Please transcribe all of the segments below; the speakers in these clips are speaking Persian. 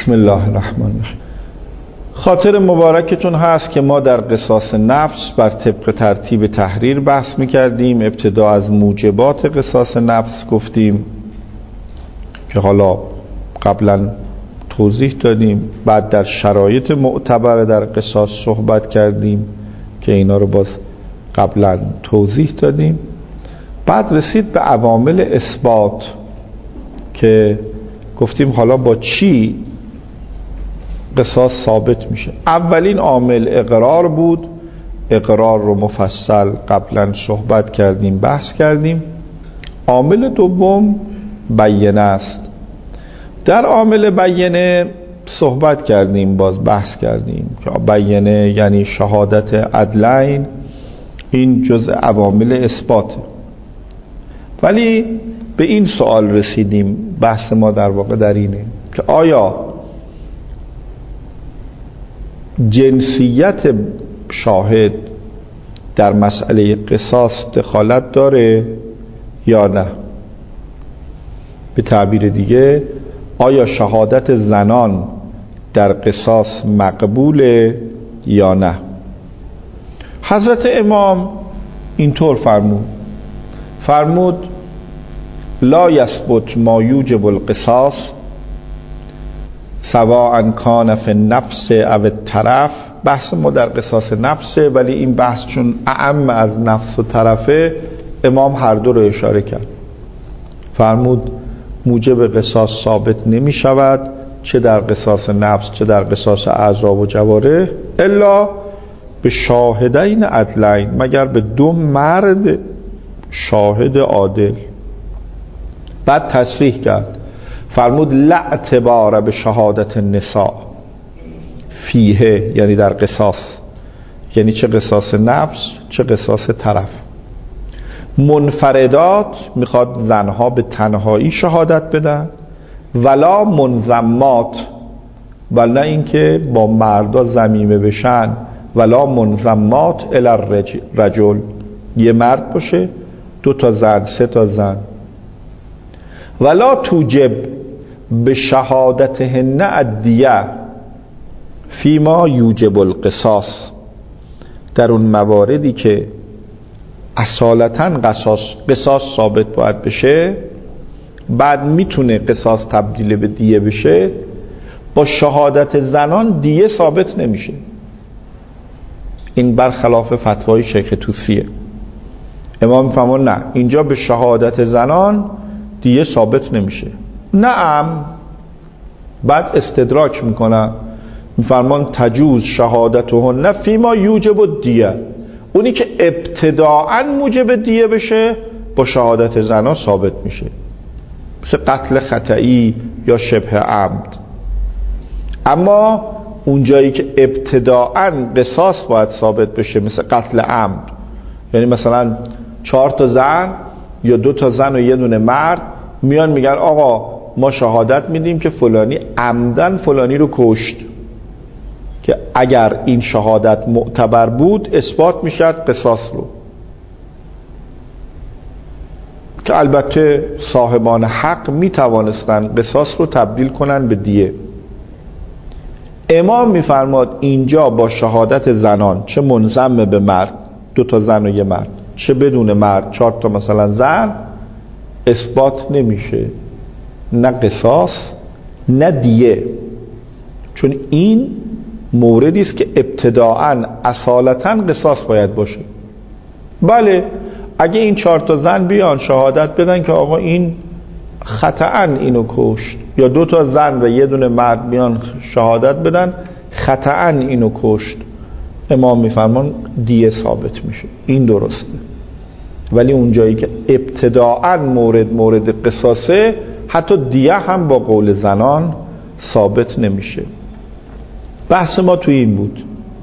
بسم الله الرحمن الرحیم. خاطر مبارکتون هست که ما در قصاص نفس بر طبق ترتیب تحریر بحث میکردیم. ابتدا از موجبات قصاص نفس گفتیم که حالا قبلا توضیح دادیم، بعد در شرایط معتبر در قصاص صحبت کردیم که اینا رو باز قبلا توضیح دادیم. بعد رسید به عوامل اثبات که گفتیم حالا با چی قصاص ثابت میشه. اولین عامل اقرار بود. اقرار رو مفصل قبلا صحبت کردیم، بحث کردیم. عامل دوم بیانه است. در عامل بیانه صحبت کردیم، باز بحث کردیم که بیانه یعنی شهادت عدلین، این جزء عوامل اثباته. ولی به این سوال رسیدیم، بحث ما در واقع در اینه که آیا جنسیت شاهد در مسئله قصاص دخالت داره یا نه؟ به تعبیر دیگه آیا شهادت زنان در قصاص مقبوله یا نه؟ حضرت امام اینطور فرمود لا یثبت ما یوجب القصاص سواء کان فی النفس او الطرف. بحث ما در قصاص نفسه، ولی این بحث چون اعم از نفس و طرفه، امام هر دو رو اشاره کرد. فرمود موجب قصاص ثابت نمی شود، چه در قصاص نفس چه در قصاص اعضا و جوارح، الا به شاهدین عدلین، مگر به دو مرد شاهد عادل. بعد تصریح کرد، فرمود لا اعتبار به شهادت النساء فیه، یعنی در قصاص، یعنی چه قصاص نفس چه قصاص طرف. منفردات میخواد زنها به تنهایی شهادت بدن، ولا منضمات، ولا اینکه با مردا ضمیمه بشن، ولا منضمات الی الرجل، یه مرد باشه 2 تا زن 3 تا زن. ولا توجب به شهادتهن الدیه فیما یوجب القصاص، در اون مواردی که اصالتاً قصاص ثابت باید بشه، بعد میتونه قصاص تبدیل به دیه بشه، با شهادت زنان دیه ثابت نمیشه. این برخلاف فتوای شیخ طوسیه. امام میفرمان نه، اینجا به شهادت زنان دیه ثابت نمیشه. نعم. بعد استدراک میکنن، میفرمان تجوز شهادتهن فیما یوجب الدیه، اونی که ابتداعا موجب دیه بشه با شهادت زنان ثابت میشه، مثل قتل خطئی یا شبه عمد. اما اون جایی که ابتداعا قصاص باید ثابت بشه، مثل قتل عمد، یعنی مثلا 4 تا زن یا 2 تا زن و 1 دونه مرد میان میگن آقا ما شهادت میدیم که فلانی عمدن فلانی رو کشت، که اگر این شهادت معتبر بود اثبات میشد قصاص رو، که البته صاحبان حق میتوانستن قصاص رو تبدیل کنن به دیه. امام میفرماد اینجا با شهادت زنان، چه منضم به مرد 2 تا زن و 1 مرد، چه بدون مرد 4 تا مثلا زن، اثبات نمیشه نه قصاص نه دیه، چون این موردی است که ابتداعاً اصالتاً قصاص باید باشه. بله اگه این 4 تا زن بیان شهادت بدن که آقا این خطأً اینو کشت، یا 2 تا زن و 1 دونه مرد بیان شهادت بدن خطأً اینو کشت، امام میفرمان دیه ثابت میشه، این درسته. ولی اون جایی که ابتداعاً مورد قصاصه، حتی دیه هم با قول زنان ثابت نمیشه. بحث ما توی این بود.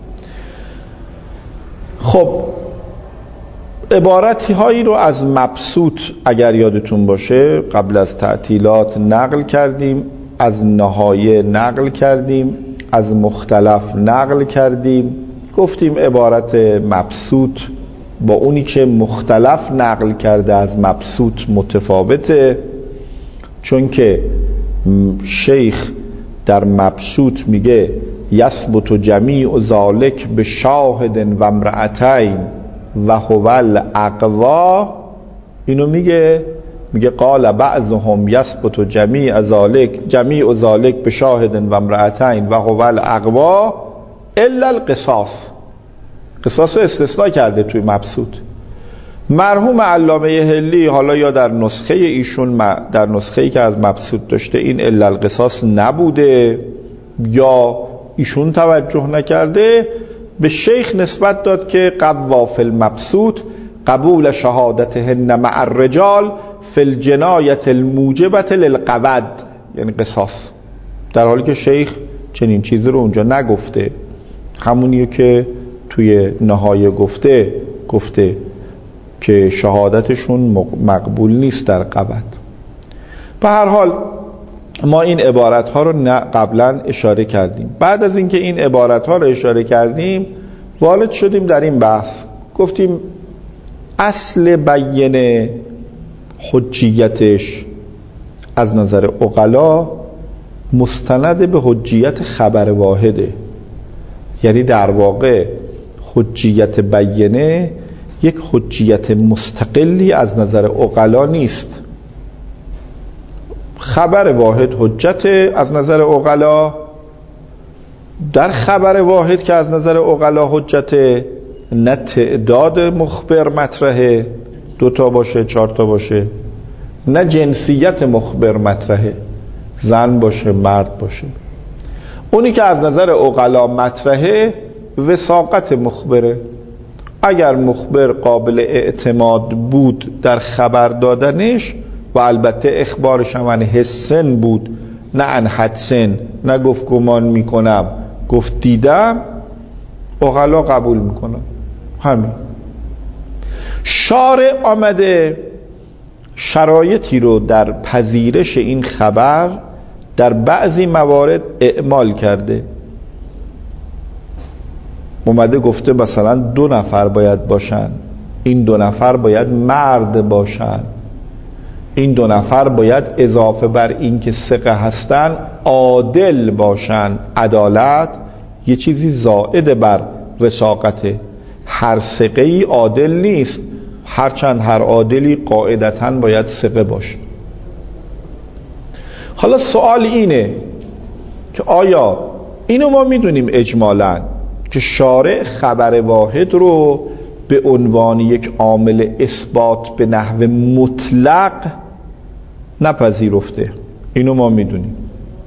خب عبارتی هایی رو از مبسوط اگر یادتون باشه قبل از تعطیلات نقل کردیم، از نهایه نقل کردیم، از مختلف نقل کردیم. گفتیم عبارت مبسوط با اونی که مختلف نقل کرده از مبسوط متفاوته، چون که شیخ در مبسوط میگه یثبت جمیع ذالک به شاهد و امرأتین و هو الاقوا، اینو میگه قال بعضهم یثبت جمیع ذالک به شاهد و امرأتین و هو الاقوا الا القصاص. قصاص استثناء کرده توی مبسوط. مرحوم علامه حلی حالا یا در نسخه ایشون، در نسخه‌ای که از مبسوط داشته این الا القصاص نبوده یا ایشون توجه نکرده، به شیخ نسبت داد که قوا فی المبسوط قبول شهادتهن مع الرجال فی الجنایة الموجبة للقود، یعنی قصاص، در حالی که شیخ چنین چیزی رو اونجا نگفته. همونیه که توی نهایه گفته که شهادتشون مقبول نیست در قود. به هر حال ما این عبارت ها رو قبلا اشاره کردیم. بعد از اینکه این عبارت ها رو اشاره کردیم وارد شدیم در این بحث، گفتیم اصل بیان حجیتش از نظر عقلا مستند به حجیت خبر واحده. یعنی در واقع حجیت بیانه یک حجیت مستقلی از نظر عقلا نیست. خبر واحد حجت از نظر عقلا، در خبر واحد که از نظر عقلا حجت، نه تعداد مخبر مطرحه 2 تا باشه 4 تا باشه، نه جنسیت مخبر مطرحه زن باشه مرد باشه. اونی که از نظر عقلا مطرحه وثاقت مخبره. اگر مخبر قابل اعتماد بود در خبر دادنش و البته اخبارش هم عن حسن بود نه عن حدسن، نه گفت گمان میکنم گفت دیدم، عقلا قبول میکنم. همین. شارع آمده شرایطی رو در پذیرش این خبر در بعضی موارد اعمال کرده. اومده گفته مثلا 2 نفر باید باشن، این 2 نفر باید مرد باشن، این 2 نفر باید اضافه بر این که ثقه هستن عادل باشن. عدالت یه چیزی زائد بر وثاقته. هر ثقه‌ای عادل نیست، هرچند هر عادلی قاعدتاً باید ثقه باشه. حالا سوال اینه که آیا اینو ما میدونیم اجمالاً که شارع خبر واحد رو به عنوان یک عامل اثبات به نحو مطلق نپذیرفته، اینو ما میدونیم.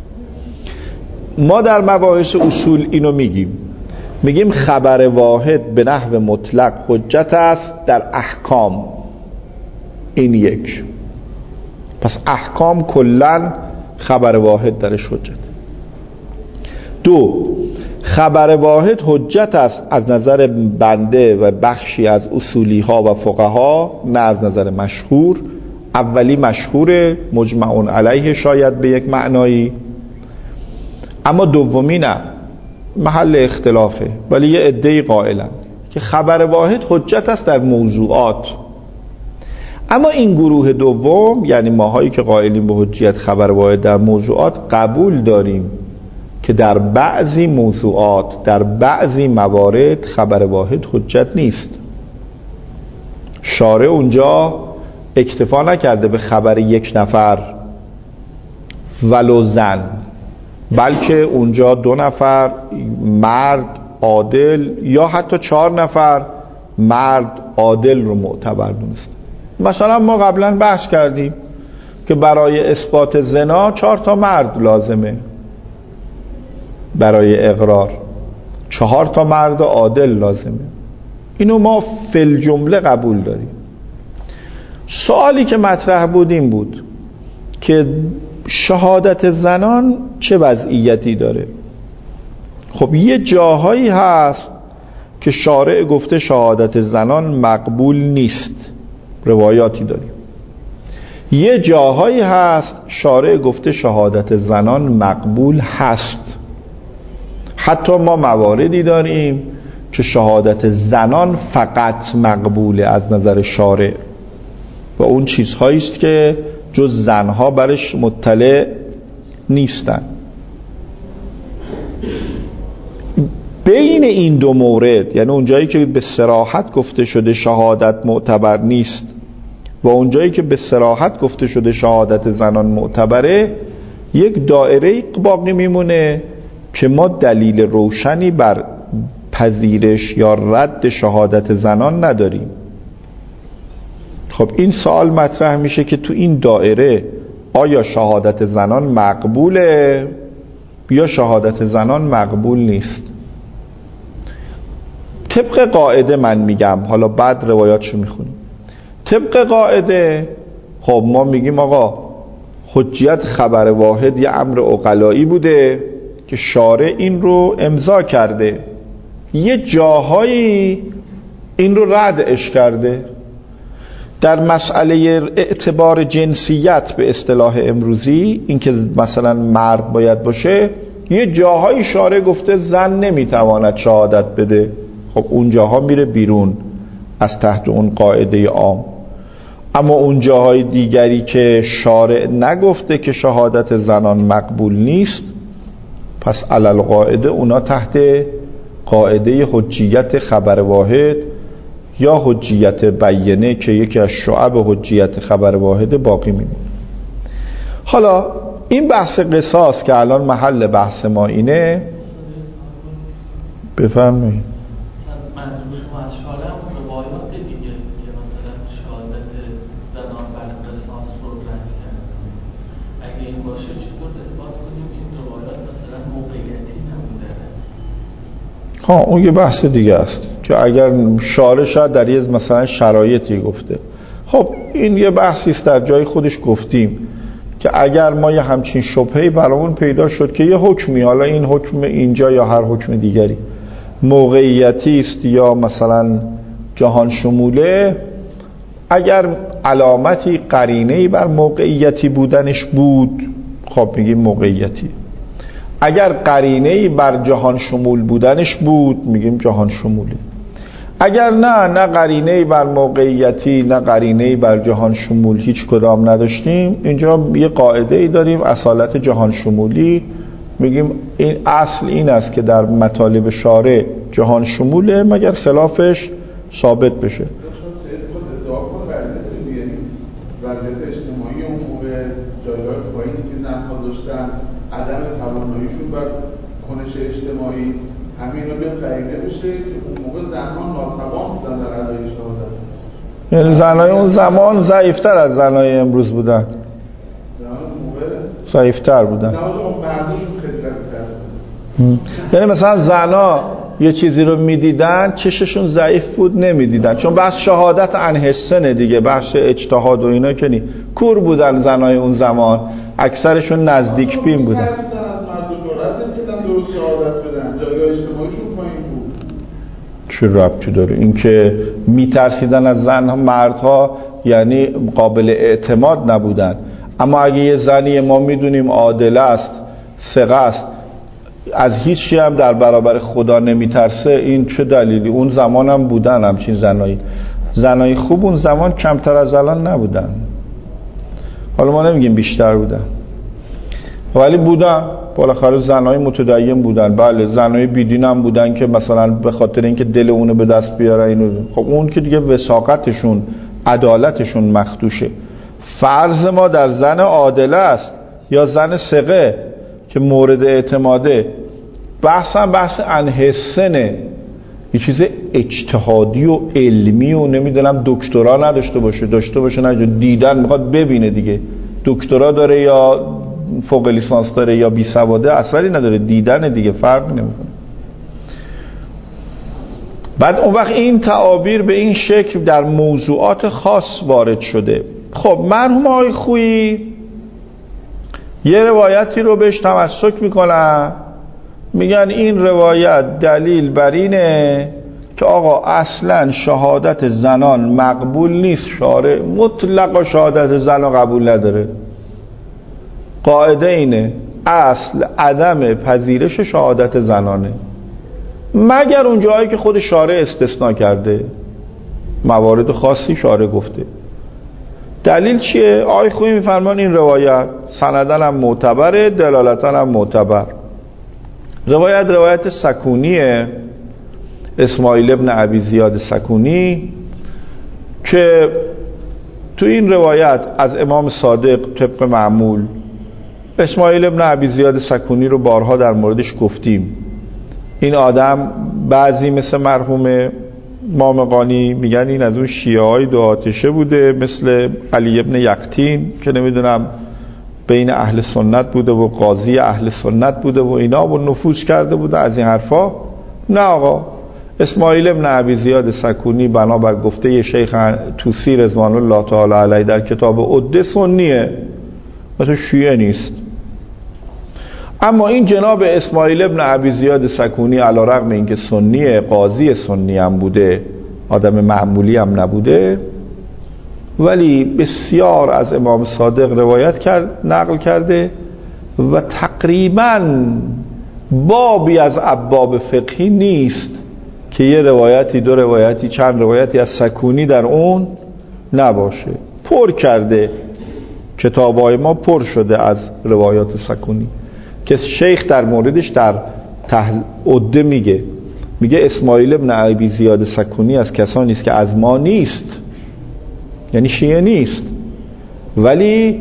ما در مباحث اصول اینو میگیم خبر واحد به نحو مطلق حجت است در احکام. این یک. پس احکام کلن خبر واحد درش حجت. 2. خبر واحد حجت است از نظر بنده و بخشی از اصولی ها و فقها، نه از نظر مشهور. اولی مشهور مجمع علیه شاید به یک معنایی، اما دومی نه، محل اختلافه، ولی یه عده‌ای قائلن که خبر واحد حجت است در موضوعات. اما این گروه دوم، یعنی ماهایی که قائلیم به حجیت خبر واحد در موضوعات، قبول داریم که در بعضی موضوعات در بعضی موارد خبر واحد حجت نیست. شارع اونجا اکتفا نکرده به خبر 1 نفر ولو زن، بلکه اونجا 2 نفر مرد عادل یا حتی 4 نفر مرد عادل رو معتبر دونست. مثلا ما قبلا بحث کردیم که برای اثبات زنا 4 تا مرد لازمه، برای اقرار 4 تا مرد عادل لازمه. اینو ما فی الجمله قبول داریم. سوالی که مطرح بود این بود که شهادت زنان چه وضعیتی داره. خب یه جاهایی هست که شارع گفته شهادت زنان مقبول نیست، روایاتی داریم. یه جاهایی هست شارع گفته شهادت زنان مقبول هست. حتی ما مواردی داریم که شهادت زنان فقط مقبوله از نظر شارع و اون چیزهایی است که جز زنها برش مطلع نیستن. بین این دو مورد، یعنی اونجایی که به صراحت گفته شده شهادت معتبر نیست و اونجایی که به صراحت گفته شده شهادت زنان معتبره، یک دایره باقی میمونه که ما دلیل روشنی بر پذیرش یا رد شهادت زنان نداریم. خب این سوال مطرح میشه که تو این دایره آیا شهادت زنان مقبوله یا شهادت زنان مقبول نیست؟ طبق قاعده من میگم، حالا بعد روایاتشو میخونیم. طبق قاعده خب ما میگیم آقا حجیت خبر واحد یه امر عقلایی بوده که شارع این رو امضا کرده، یه جاهایی این رو ردش کرده. در مسئله اعتبار جنسیت به اصطلاح امروزی، این که مثلا مرد باید باشه، یه جاهایی شارع گفته زن نمیتواند شهادت بده. خب اون جاها میره بیرون از تحت اون قاعده عام. اما اون جاهای دیگری که شارع نگفته که شهادت زنان مقبول نیست، پس علل قاعده اونا تحت قاعده حجیت خبر واحد یا حجیت بیینه که یکی از شعب حجیت خبر واحد باقی میمونه. حالا این بحث قصاص که الان محل بحث ما اینه، بفرمایید. منظور شما از شارع هم روایات دیگه که مثلا شهادت زنان بر قصاص رو رد کرده، اگه این باشه چطور اثبات کنیم این روایات مثلا موقعیتی نبوده؟ اون یه بحث دیگه است که اگر شارع شاید در یه مثلا شرایطی گفته. خب این یه بحثی است در جای خودش گفتیم که اگر ما یه همچین شبهه‌ای برامون پیدا شد که یه حکمی، حالا این حکم اینجا یا هر حکم دیگری موقعیتی است یا مثلا جهان شموله، اگر علامتی قرینه‌ای بر موقعیتی بودنش بود خب میگیم موقعیتی، اگر قرینه‌ای بر جهان شمول بودنش بود میگیم جهان شموله، اگر نه قرینه‌ای بر موقعیتی نه قرینه‌ای بر جهان شمول هیچ کدام نداشتیم، اینجا یه قاعده‌ای داریم اصالت جهان شمولی، میگیم این اصل این است که در مطالب شارع جهان شموله مگر خلافش ثابت بشه. وضعیت اجتماعی اون موقع جایگاه پایینی که زن‌ها داشتن، عدم تواناییشون بر کنش اجتماعی، همین رو بیاد قرینه بشه که اون موقع زن‌ها ناتوان بودن در ادای شهادت. یعنی زن‌های اون زمان ضعیف‌تر از زن‌های امروز بودن. زن‌های اون موقع ضعیف‌تر بودن. زن‌ها مرداشون خیلی قوی‌تر. یعنی مثلا زن‌ها یه چیزی رو میدیدن چششون ضعیف بود نمیدیدن، چون بحث شهادت عن حسنه دیگه، بحث اجتهاد و اینا که نی. کور بودن زنای اون زمان، اکثرشون نزدیک بین بودن. از مرد و جرأت نمی‌کردن درست شهادت بدن، جایگاه اجتماعیشون پایین بود. چه ربطی داره؟ این که میترسیدن از زنها، مردها یعنی قابل اعتماد نبودن. اما اگه یه زنی ما میدونیم عادله است، ثقه است، از هیچ چی هم در برابر خدا نمیترسه، این چه دلیلی؟ اون زمان هم بودن همچین زنایی خوب اون زمان کمتر از الان نبودن. حالا ما نمیگیم بیشتر بودن ولی بودن، بالاخره زنای متدین بودن. بله زنای بیدین هم بودن که مثلا به خاطر اینکه دل اونو به دست بیاره اینو، خب اون که دیگه وثاقتشون عدالتشون مخدوشه. فرض ما در زن عادله است یا زن ثقه که مورد اعتماده، بحث عن حسنه، یه چیز اجتهادی و علمی و نمیدونم دکترا نداشته باشه، داشته باشه نه دیدن میخواد ببینه دیگه، دکترا داره یا فوق لیسانس داره یا بی سواده اثری نداره، دیدن دیگه فرق نمیکنه. بعد اون وقت این تعابیر به این شکل در موضوعات خاص وارد شده. خب مرحوم آقای خویی یه روایتی رو بهش تمسک میکنن، میگن این روایت دلیل بر اینه که آقا اصلا شهادت زنان مقبول نیست، شارع مطلق شهادت زنان قبول نداره. قاعده اینه، اصل عدم پذیرش شهادت زنانه، مگر اون جایی که خود شارع استثناء کرده، موارد خاصی شارع گفته. دلیل چیه؟ آقای خویی میفرمان این روایت سندن هم معتبره، دلالتن هم معتبر. روایت سکونیه، اسماعیل ابن ابی زیاد سکونی، که تو این روایت از امام صادق طبق معمول، اسماعیل ابن ابی زیاد سکونی رو بارها در موردش گفتیم. این آدم بعضی مثل مرحوم مامقانی میگن این از اون شیعه های دو آتشه بوده، مثل علی ابن یقطین که نمیدونم بین اهل سنت بوده و قاضی اهل سنت بوده و اینا و نفوذ کرده بوده از این حرفا. نه آقا، اسماعیل ابن ابی زیاد سکونی بنابر گفته شیخ طوسی رضوان الله تعالی علیه در کتاب عده سنیه و تو شیعه نیست. اما این جناب اسماعیل ابن ابی زیاد سکونی علی رغم اینکه سنیه، قاضی سنی هم بوده، آدم معمولی هم نبوده، ولی بسیار از امام صادق نقل کرده و تقریباً بابی از ابواب فقهی نیست که یه روایتی، دو روایتی، چند روایتی از سکونی در اون نباشه. پر کرده، کتابای ما پر شده از روایات سکونی که شیخ در موردش در عده میگه اسماعیل ابن ابی زیاد سکونی از کسانی است که از ما نیست، یعنی شیعه نیست، ولی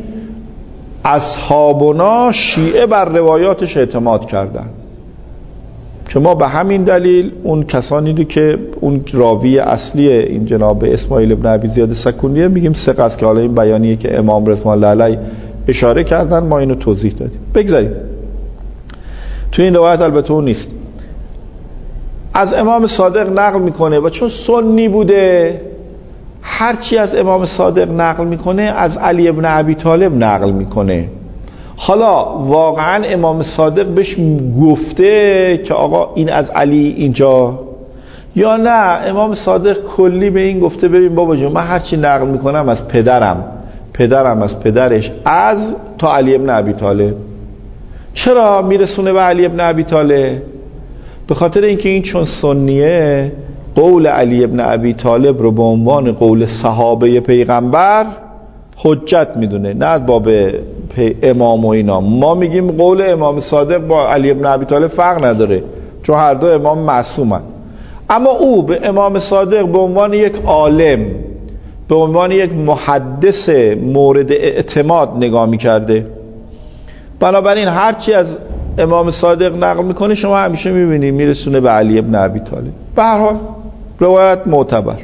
اصحابنا شیعه بر روایاتش اعتماد کردن. که ما به همین دلیل اون کسانی رو که اون راوی اصلی این جناب اسماعیل ابن ابی زیاد سکونیه میگیم ثقه است، که حالا این بیانیه که امام رضوان الله علیه اشاره کردن ما اینو توضیح دادیم. بگذاریم تو این روایت البته اون نیست، از امام صادق نقل میکنه و چون سنی بوده هرچی از امام صادق نقل میکنه از علی ابن ابی طالب نقل میکنه. حالا واقعا امام صادق بهش گفته که آقا این از علی اینجا، یا نه امام صادق کلی به این گفته ببین بابا جون من هرچی نقل میکنم از پدرم از پدرش از تا علی ابن ابی طالب. چرا میرسونه به علی ابن ابی طالب؟ به خاطر اینکه این چون سنیه قول علی ابن ابی طالب رو به عنوان قول صحابه پیغمبر حجت میدونه، نه از باب امام و اینا. ما میگیم قول امام صادق با علی ابن ابی طالب فرق نداره چون هر دو امام معصومن، اما او به امام صادق به عنوان یک عالم، به عنوان یک محدث مورد اعتماد نگاه میکرده. بنابراین هرچی از امام صادق نقل میکنه شما همیشه میبینید میرسونه به علی ابن ابی طالب. به هر حال روایت معتبر،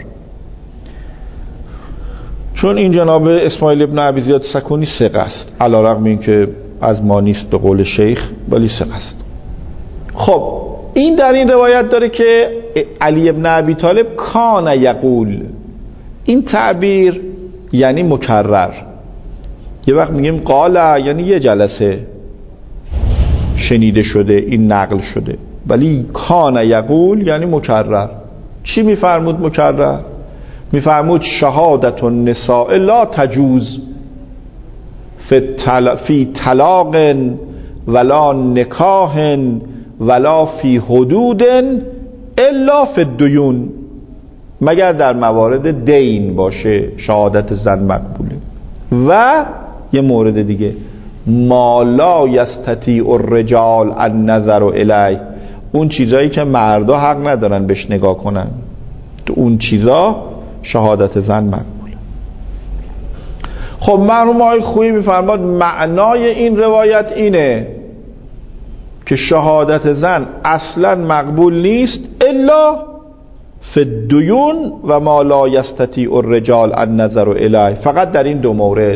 چون این جناب اسماعیل ابن ابی زیاد سکونی ثقه است، علی رغم اینکه از ما نیست به قول شیخ، ولی ثقه است. خب این در این روایت داره که علی ابن ابی طالب کان یقول، این تعبیر یعنی مکرر. یه وقت میگیم قال یعنی یه جلسه شنیده شده، این نقل شده، ولی کان یقول یعنی مکرر. چی میفرمود مکرر؟ میفرمود شهادت النساء لا تجوز فی طلاق ولا نکاح ولا فی حدود الا فی الدیون، مگر در موارد دین باشه شهادت زن مقبوله. و یه مورد دیگه ما لا یستطیع الرجال النظر الیه، اون چیزایی که مردا حق ندارن بهش نگاه کنن، تو اون چیزا شهادت زن مقبوله. خب مرحوم آقای خویی میفرماد معنای این روایت اینه که شهادت زن اصلا مقبول نیست الا فی الدیون و ما لا یستطیع الرجال النظر الیه، فقط در این دو مورد،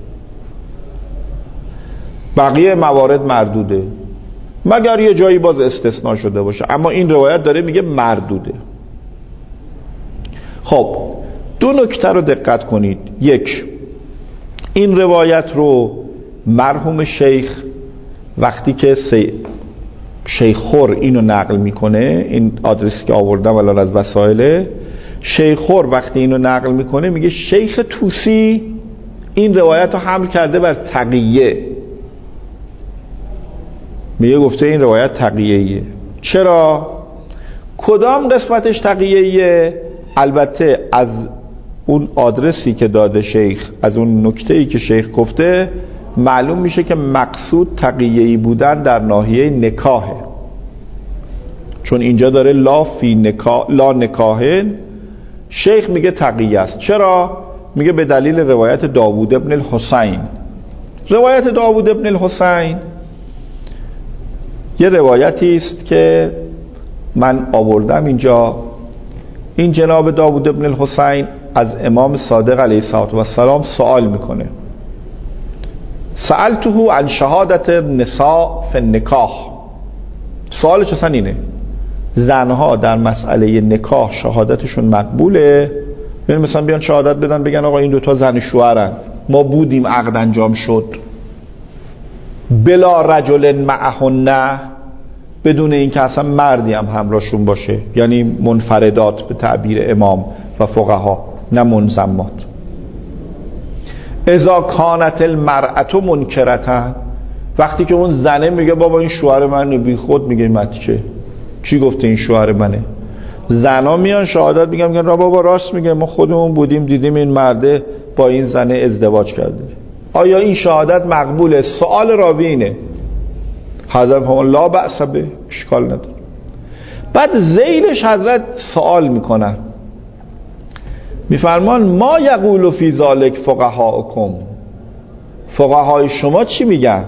بقیه موارد مردوده، مگر یه جایی باز استثناء شده باشه، اما این روایت داره میگه مردوده. خب دو نکته رو دقت کنید. یک، این روایت رو مرحوم شیخ وقتی که شیخ خور اینو نقل میکنه، این آدرسی که آوردم الان از وسایل، شیخ خور وقتی اینو نقل میکنه میگه شیخ طوسی این روایت رو حمل کرده بر تقیه، میگه گفته این روایت تقیه‌ایه. چرا؟ کدام قسمتش تقیه‌ایه؟ البته از اون آدرسی که داده شیخ، از اون نکته‌ای که شیخ گفته معلوم میشه که مقصود تقیه‌ای بودن در ناحیه نکاحه. چون اینجا داره لا نکاهن، شیخ میگه تقیه است. چرا؟ میگه به دلیل روایت داوود ابن الحسین. روایت داوود ابن الحسین یه روایتی است که من آوردم اینجا. این جناب داوود ابن الحسین از امام صادق علیه السلام سوال میکنه، سألته عن شهادت النساء فی النکاح. سوالش اصلا اینه، زنها در مسئله نکاح شهادتشون مقبوله؟ یعنی مثلا بیان شهادت بدن بگن آقا این دوتا زن شوهرن، ما بودیم عقد انجام شد، بلا رجل معهن، بدون این که اصلا مردی هم همراهشون باشه، یعنی منفردات به تعبیر امام و فقها، نه منضمات. اذا کانت المرأة منکرتن، وقتی که اون زنه میگه بابا این شوهر منه، بی خود میگه مت چی گفته این شوهر منه. زنا میان شهادت میگن را بابا راست میگه، ما خودمون بودیم دیدیم این مرده با این زنه ازدواج کرده. آیا این شهادت مقبوله؟ سوال راوی اینه. حضرت هم لا بأس به، اشکال نداره. بعد ذیلش حضرت سوال میکنن، میفرمان ما یقول فی ذالک فقهاءکم، فقهای شما چی میگن؟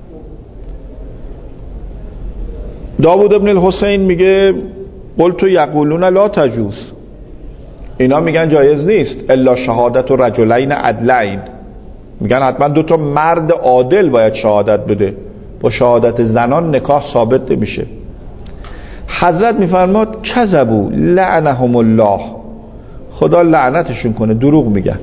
داوود ابن الحسین میگه قلت یقولون لا تجوز، اینا میگن جایز نیست، الا شهادت رجلین عدلین، میگن حتما دوتا مرد عادل باید شهادت بده، با شهادت زنان نکاح ثابت نمیشه. حضرت میفرماد کذبوا لعنهم الله، خدا لعنتشون کنه، دروغ میگن.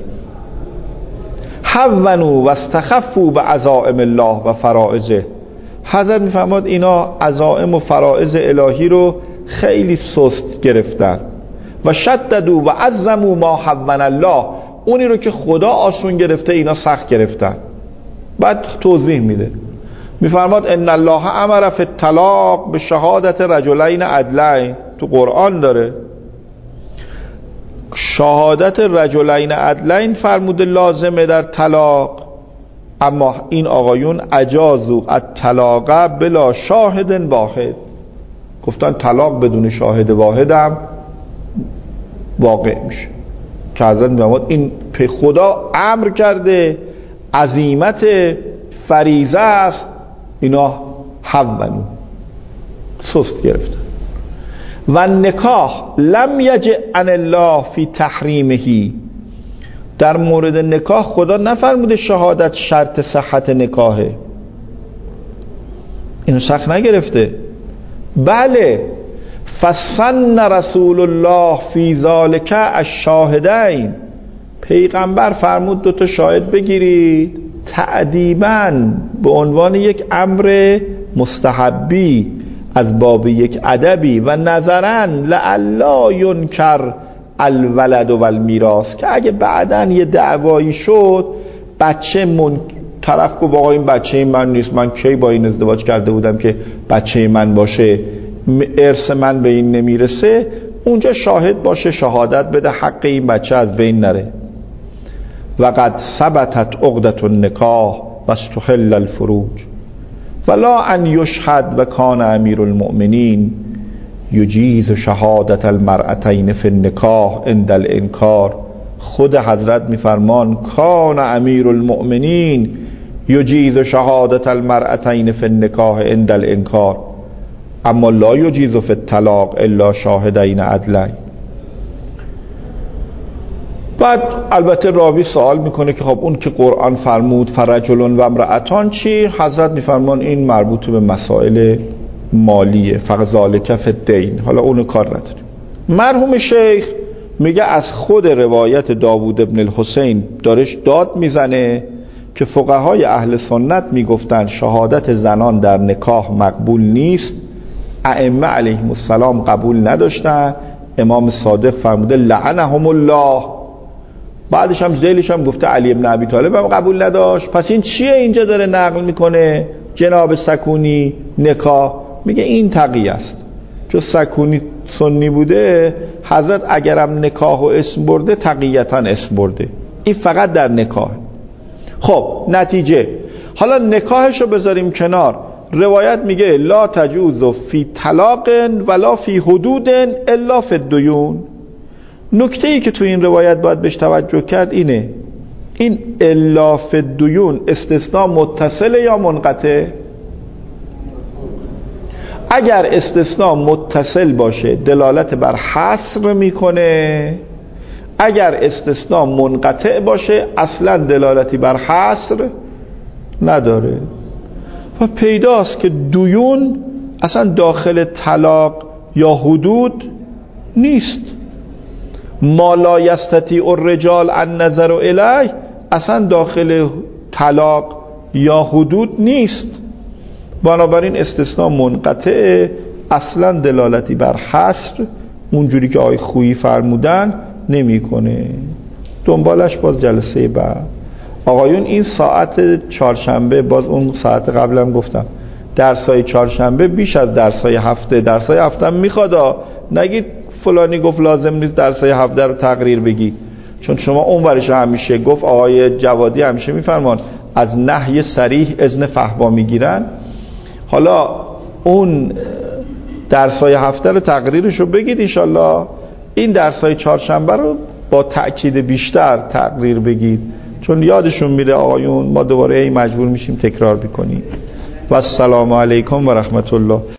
هونوا واستخفوا بعزائم الله و فرائضه، حضرت میفرماد اینا عزائم و فرائض الهی رو خیلی سست گرفتن. و شددوا و عظموا ما هون الله، اونی رو که خدا آسون گرفته اینا سخت گرفتن. بعد توضیح میده، میفرماد ان الله امر فی الطلاق به شهادت رجلین عدلین، تو قرآن داره شهادت رجلین عدلین فرموده لازمه در طلاق، اما این آقایون اجازوا الطلاق بلا شاهد واحد، گفتن طلاق بدون شاهد واحد هم واقع میشه. که حضرت میفرماد این خدا امر کرده، عزیمت فریضه است، اینا هونو سست گرفتن. و نکاح لم یجع عن الله فی تحریمه، در مورد نکاح خدا نفرموده شهادت شرط صحت نکاحه، اینو سخت نگرفته. بله فسن رسول الله فی ذالک الشاهدین، پیغمبر فرمود دوتا شاهد بگیرید تأدیباً، به عنوان یک امر مستحبی از باب یک ادبی، و نظراً لعلا ینکر الولد و المیراث، که اگه بعداً یه دعوایی شد بچه طرف گفت آقا این بچه من نیست، من کی با این ازدواج کرده بودم که بچه من باشه، ارث من به این نمیرسه، اونجا شاهد باشه شهادت بده حق این بچه از بین نره. و قد ثبتت عقدة النکاح و استحل الفروج ولا ان یشهد و کان امیر المؤمنین یجیز شهادت المرأتین فی النکاح عند الانکار. خود حضرت میفرمان کان امیر المؤمنین یجیز شهادت المرأتین فی النکاح عند الانکار، اما لا یجیز فی الطلاق الا شاهدین عدلین. بعد البته راوی سوال میکنه که خب اون که قرآن فرمود فرجل و امرأتان چی؟ حضرت میفرمان این مربوط به مسائل مالیه، فذلک فی الدین، حالا اونو کار نداریم. مرحوم شیخ میگه از خود روایت داوود ابن الحسین دارش داد میزنه که فقهای اهل سنت میگفتن شهادت زنان در نکاح مقبول نیست، ائمه علیهم السلام قبول نداشتن، امام صادق فرموده لعنهم الله، بعدش هم ذیلش هم گفته علی ابن ابی طالب هم قبول نداشت. پس این چیه اینجا داره نقل میکنه جناب سکونی نکاح؟ میگه این تقیه است، چون سکونی سنی بوده حضرت اگرم نکاح و اسم برده تقییتا اسم برده، این فقط در نکاح. خب نتیجه، حالا نکاحشو بذاریم کنار، روایت میگه لا تجوز فی طلاق ولا فی حدود الا فی الدیون. نکته ای که تو این روایت باید بهش توجه کرد اینه، این الا فی الدیون استثناء متصل یا منقطع؟ اگر استثناء متصل باشه دلالت بر حصر میکنه، اگر استثناء منقطع باشه اصلا دلالتی بر حصر نداره. و پیداست که دیون اصلا داخل طلاق یا حدود نیست. ما لا یستطیع الرجال النظر الیه اصلا داخل طلاق یا حدود نیست. بنابراین استثناء منقطع اصلا دلالتی بر حصر اونجوری که آقای خویی فرمودن نمیکنه. دنبالش باز جلسه بعد. آقایون این ساعت چهارشنبه، باز اون ساعت قبلم گفتم درسای چهارشنبه بیش از درسای هفته، درسای هفته هم میخواد نگید فلانی گفت لازم نیست درسای هفته رو تقریر بگی، چون شما اونورش همیشه گفت آقای جوادی همیشه میفرمان از نهی صریح اذن فحوا میگیرن. حالا اون درسای هفته رو تقریرش رو بگید انشالله، این درسای چهارشنبه رو با تأکید بیشتر تقریر بگید، چون یادشون میره آقایون، ما دوباره مجبور میشیم تکرار بکنیم. و السلام علیکم و رحمت الله.